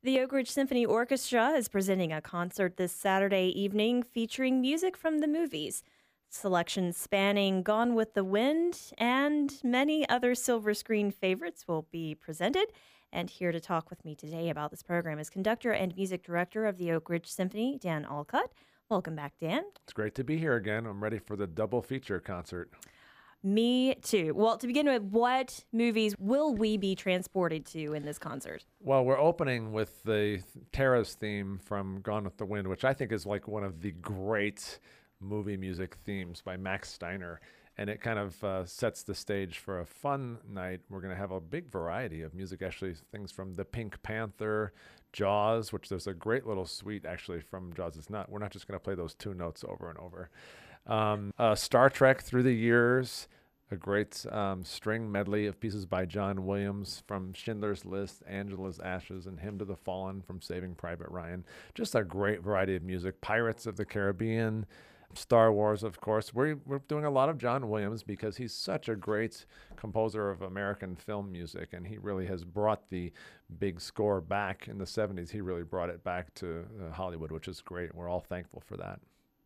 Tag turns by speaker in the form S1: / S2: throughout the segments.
S1: The Oak Ridge Symphony Orchestra is presenting a concert this Saturday evening featuring music from the movies. Selections spanning Gone with the Wind and many other silver screen favorites will be presented. And here to talk with me today about this program is conductor and music director of the Oak Ridge Symphony, Dan Alcott. Welcome back, Dan.
S2: It's great to be here again. I'm ready for the double feature concert.
S1: Me too. Well, to begin with, what movies will we be transported to in this concert?
S2: Well, we're opening with the Tara's theme from Gone with the Wind, which I think is like one of the great movie music themes by Max Steiner. And it kind of sets the stage for a fun night. We're going to have a big variety of music, actually, things from The Pink Panther, Jaws, which there's a great little suite, actually, from Jaws. We're not just going to play those two notes over and over. Star Trek Through the Years, a great string medley of pieces by John Williams, from Schindler's List, Angela's Ashes, and Hymn to the Fallen from Saving Private Ryan. Just a great variety of music. Pirates of the Caribbean, Star Wars, of course. We're doing a lot of John Williams because he's such a great composer of American film music, and he really has brought the big score back in the 70s. He really brought it back to Hollywood, which is great. We're all thankful for that.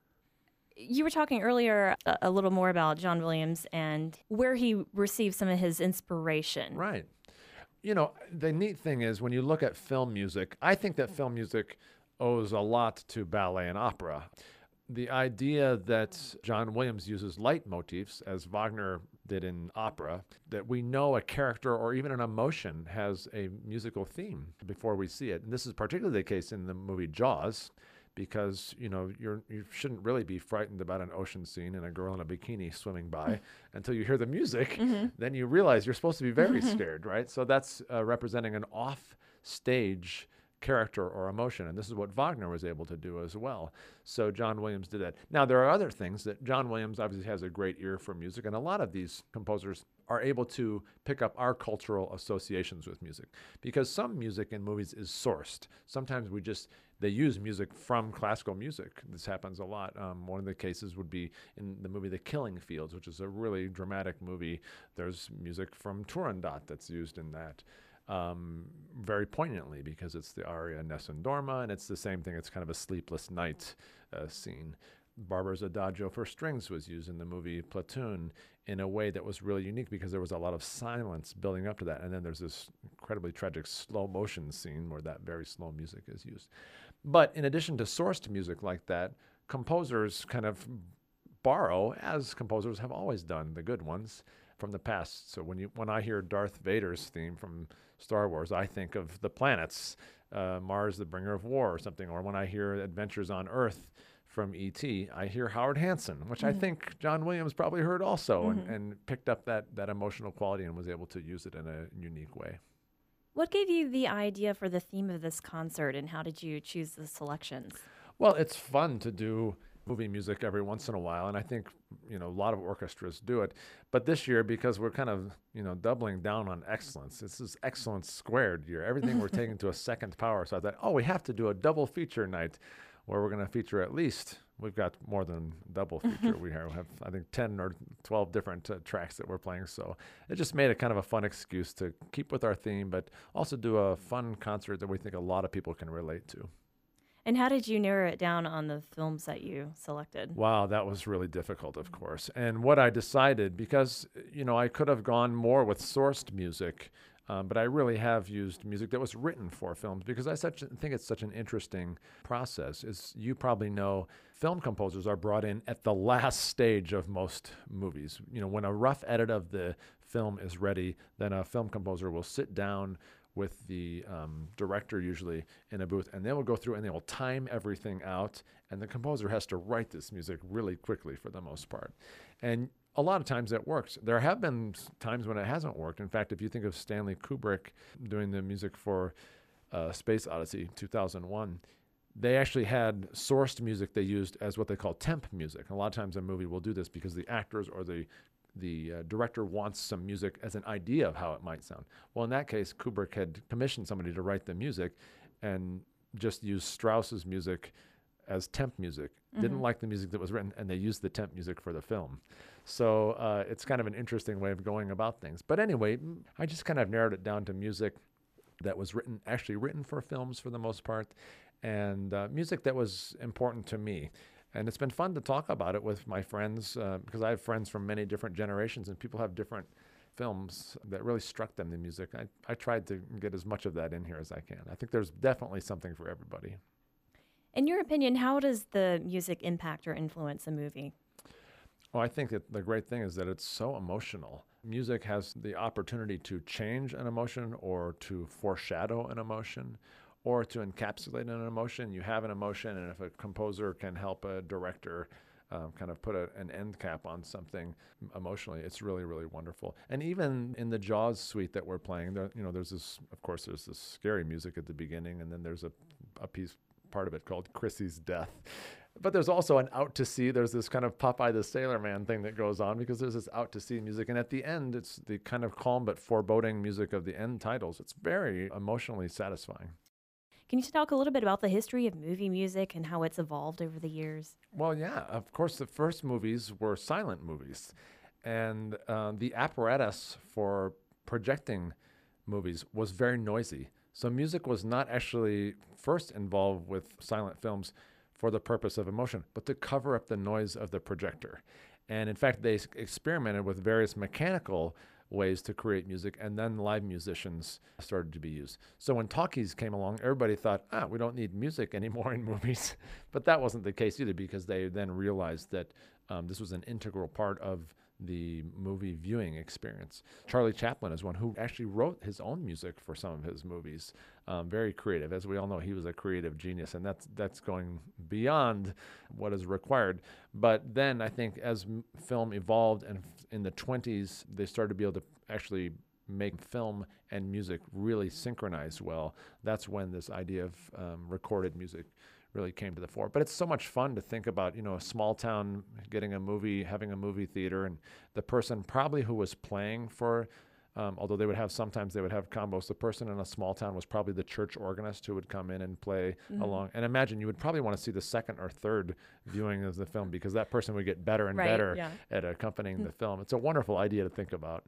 S1: You were talking earlier a little more about John Williams and where he received some of his inspiration.
S2: Right. You know, the neat thing is when you look at film music, I think that film music owes a lot to ballet and opera. The idea that John Williams uses leitmotifs, as Wagner did in opera, that we know a character or even an emotion has a musical theme before we see it. And this is particularly the case in the movie Jaws, because, you know, you shouldn't really be frightened about an ocean scene and a girl in a bikini swimming by until you hear the music. Mm-hmm. Then you realize you're supposed to be very scared, right? So that's representing an off-stage character or emotion, and this is what Wagner was able to do as well. So John Williams did that. Now, there are other things that John Williams obviously has a great ear for music, and a lot of these composers are able to pick up our cultural associations with music, because some music in movies is sourced. Sometimes they use music from classical music. This happens a lot. One of the cases would be in the movie The Killing Fields, which is a really dramatic movie. There's music from Turandot that's used in that. Very poignantly, because it's the aria Nessun Dorma, and it's the same thing. It's kind of a sleepless night scene. Barber's Adagio for strings was used in the movie Platoon in a way that was really unique because there was a lot of silence building up to that. And then there's this incredibly tragic slow motion scene where that very slow music is used. But in addition to sourced music like that, composers kind of borrow, as composers have always done, the good ones, from the past. So when I hear Darth Vader's theme from Star Wars, I think of the planets, Mars, the bringer of war or something. Or when I hear Adventures on Earth from E.T., I hear Howard Hanson, which I think John Williams probably heard also, and picked up that emotional quality and was able to use it in a unique way.
S1: What gave you the idea for the theme of this concert, and how did you choose the selections?
S2: Well, it's fun to do movie music every once in a while, and I think, you know, a lot of orchestras do it. But this year, because we're kind of, you know, doubling down on excellence, this is excellence squared year. Everything we're taking to a second power. So I thought, we have to do a double feature night where we're going to feature at least, we've got more than double feature. We have, I think, 10 or 12 different tracks that we're playing. So it just made it kind of a fun excuse to keep with our theme, but also do a fun concert that we think a lot of people can relate to.
S1: And how did you narrow it down on the films that you selected?
S2: Wow, that was really difficult, of course. And what I decided, because, you know, I could have gone more with sourced music, but I really have used music that was written for films because I think it's such an interesting process. As you probably know, film composers are brought in at the last stage of most movies. You know, when a rough edit of the film is ready, then a film composer will sit down with the director usually in a booth, and they will go through and they will time everything out, and the composer has to write this music really quickly for the most part. And a lot of times it works. There have been times when it hasn't worked. In fact, if you think of Stanley Kubrick doing the music for Space Odyssey 2001, they actually had sourced music they used as what they call temp music. A lot of times a movie will do this because the actors or the director wants some music as an idea of how it might sound. Well, in that case, Kubrick had commissioned somebody to write the music and just used Strauss's music as temp music. Didn't like the music that was written, and they used the temp music for the film. So it's kind of an interesting way of going about things. But anyway, I just kind of narrowed it down to music that was actually written for films for the most part, and music that was important to me. And it's been fun to talk about it with my friends because I have friends from many different generations, and people have different films that really struck them, the music. I tried to get as much of that in here as I can. I think there's definitely something for everybody.
S1: In your opinion, how does the music impact or influence a movie?
S2: Well, I think that the great thing is that it's so emotional. Music has the opportunity to change an emotion or to foreshadow an emotion or to encapsulate an emotion. You have an emotion, and if a composer can help a director kind of put an end cap on something emotionally, it's really, really wonderful. And even in the Jaws suite that we're playing, there's this, of course, there's this scary music at the beginning, and then there's a piece, part of it called Chrissy's Death. But there's also an out to sea. There's this kind of Popeye the Sailor Man thing that goes on because there's this out to sea music. And at the end, it's the kind of calm but foreboding music of the end titles. It's very emotionally satisfying.
S1: Can you talk a little bit about the history of movie music and how it's evolved over the years?
S2: Well, yeah, of course, the first movies were silent movies. And the apparatus for projecting movies was very noisy. So music was not actually first involved with silent films for the purpose of emotion, but to cover up the noise of the projector. And in fact, they experimented with various mechanical ways to create music, and then live musicians started to be used. So when talkies came along, everybody thought, we don't need music anymore in movies. But that wasn't the case either, because they then realized that this was an integral part of the movie viewing experience. Charlie Chaplin is one who actually wrote his own music for some of his movies. Very creative. As we all know, he was a creative genius, and that's going beyond what is required. But then I think as film evolved, and in the 20s, they started to be able to actually make film and music really synchronize well. That's when this idea of recorded music really came to the fore. But it's so much fun to think about, a small town getting a movie, having a movie theater, and the person probably who was playing for, although sometimes they would have combos, the person in a small town was probably the church organist who would come in and play along. And imagine you would probably want to see the second or third viewing of the film, because that person would get better and better at accompanying the film. It's a wonderful idea to think about.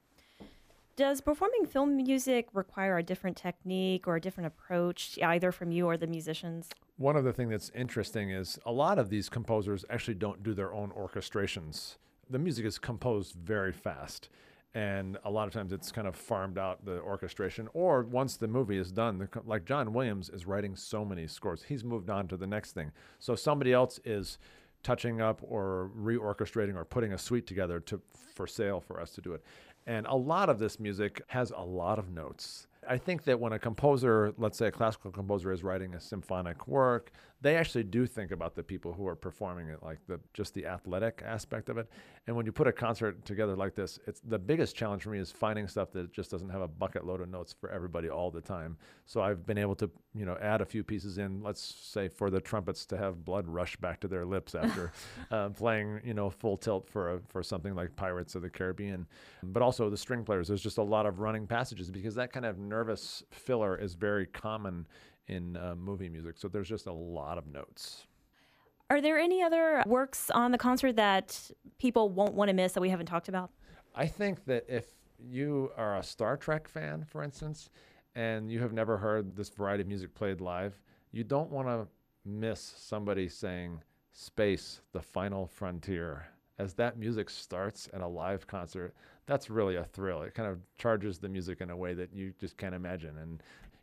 S1: Does performing film music require a different technique or a different approach, either from you or the musicians?
S2: One of the things that's interesting is a lot of these composers actually don't do their own orchestrations. The music is composed very fast, and a lot of times it's kind of farmed out, the orchestration. Or once the movie is done, like John Williams is writing so many scores, he's moved on to the next thing. So somebody else is touching up or reorchestrating or putting a suite together for sale for us to do it. And a lot of this music has a lot of notes. I think that when a composer, let's say a classical composer, is writing a symphonic work, they actually do think about the people who are performing it, like just the athletic aspect of it. And when you put a concert together like this, it's the biggest challenge for me is finding stuff that just doesn't have a bucket load of notes for everybody all the time. So I've been able to, add a few pieces in, let's say for the trumpets to have blood rush back to their lips after playing, full tilt for something like Pirates of the Caribbean. But also the string players, there's just a lot of running passages, because that kind of nervous filler is very common in movie music. So there's just a lot of notes.
S1: Are there any other works on the concert that people won't want to miss that we haven't talked about?
S2: I think that if you are a Star Trek fan, for instance, and you have never heard this variety of music played live, you don't want to miss somebody saying "Space, the Final Frontier." As that music starts at a live concert, that's really a thrill. It kind of charges the music in a way that you just can't imagine. And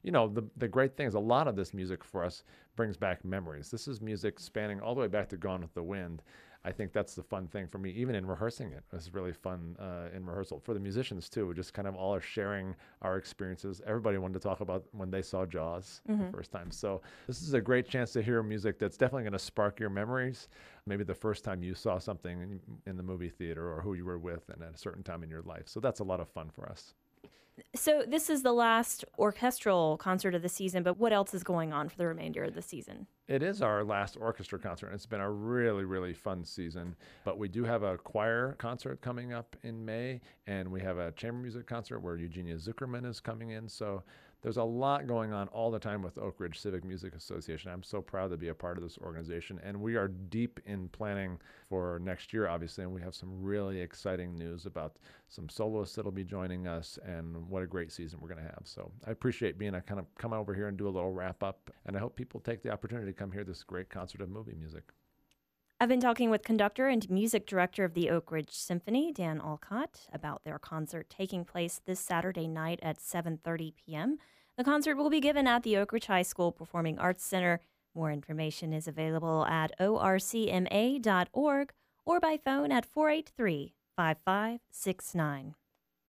S2: the great thing is a lot of this music for us brings back memories. This is music spanning all the way back to Gone with the Wind. I think that's the fun thing for me, even in rehearsing it. It's really fun in rehearsal. For the musicians, too, we just kind of all are sharing our experiences. Everybody wanted to talk about when they saw Jaws the first time. So this is a great chance to hear music that's definitely going to spark your memories. Maybe the first time you saw something in the movie theater, or who you were with and at a certain time in your life. So that's a lot of fun for us.
S1: So this is the last orchestral concert of the season, but what else is going on for the remainder of the season?
S2: It is our last orchestra concert. It's been a really, really fun season. But we do have a choir concert coming up in May, and we have a chamber music concert where Eugenia Zuckerman is coming in. So There's a lot going on all the time with Oak Ridge Civic Music Association. I'm so proud to be a part of this organization. And we are deep in planning for next year, obviously. And we have some really exciting news about some soloists that'll be joining us, and what a great season we're going to have. So I appreciate being a kind of come over here and do a little wrap up. And I hope people take the opportunity to come hear this great concert of movie music.
S1: I've been talking with conductor and music director of the Oak Ridge Symphony, Dan Olcott, about their concert taking place this Saturday night at 7:30 p.m. The concert will be given at the Oak Ridge High School Performing Arts Center. More information is available at orcma.org or by phone at 483-5569.